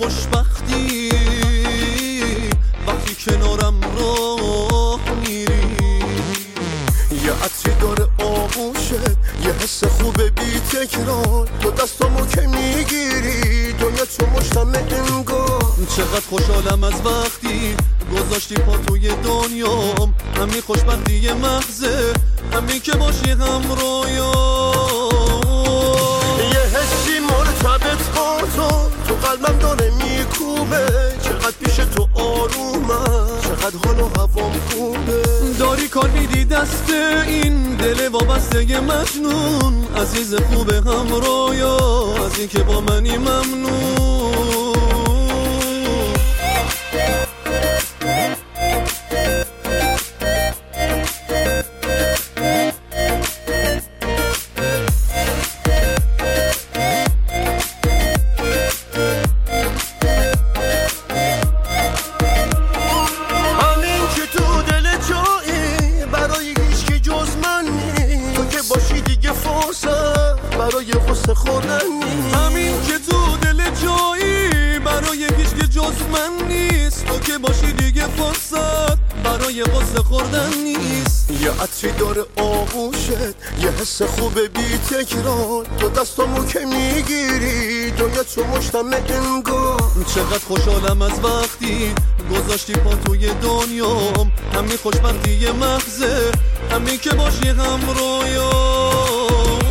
خوشبختی وقتی کنارم راه میری. یه عطری داره آغوشه، یه حس خوبه بی تکرار، تو دستامو که میگیری دنیا تو مشتم انگار. چقدر خوشحالم از وقتی گذاشتی پا توی دنیام، همین خوشبختی محضه، همین که باشی همراهام. یه حسی مرتبط با تو قلبم داره میکوبه، چقدر پیش تو آرومم، چقدر حال و هوام خوبه. داری کار میدی دست این دل وابسته مجنون، عزیز خوبه همرایا، از این که با منی ممنون. برای غصه خوردن نیست، همین که تو دل جایی برای هیچ که جز من نیست، تو که باشی دیگه فرصت برای غصه خوردن نیست. یه عطری داره آغوشت، یه حس خوبه بی تکرار، تو دستامو که میگیری دنیا تو مشتم انگار. چقدر خوشحالم از وقتی گذاشتی پا توی دنیام، همین خوشبختی محضه، همین که باشی همراهام.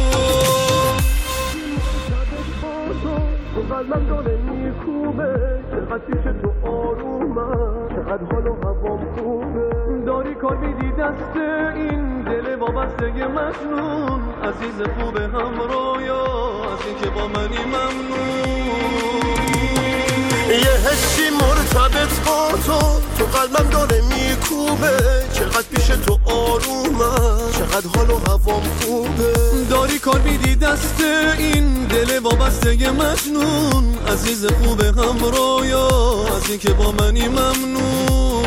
قلبم داره میکوبه، چقدر پیش تو آرومم، چقدر حال و هوام خوبه. داری کار میدی دست این دل وابسته مجنون، عزیز خوبه همرایا، از این که با منی ممنون. یه حسی مرتبط با تو قلبم داره میکوبه، چقدر پیش تو آرومم، چقدر حال و هوام خوبه. داری کار میدی دست این دل وابسته مجنون، عزیز خوبه همرایا، از این که با منی ممنون.